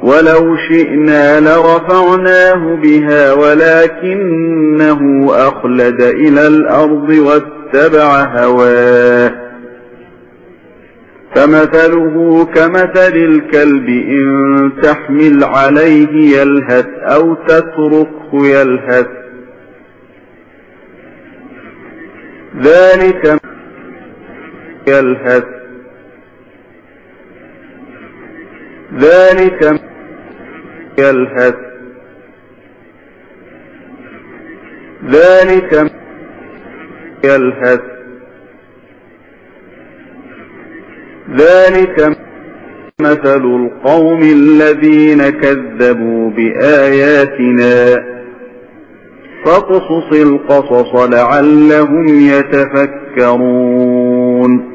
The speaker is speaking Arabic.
ولو شئنا لرفعناه بها ولكنه أخلد إلى الأرض واتبع هواه فمثله كمثل الكلب إن تحمل عليه يلهث أو تتركه يلهث ذلك يلهث ذلك مثل القوم الذين كذبوا بآياتنا فاقصص القصص لعلهم يتفكرون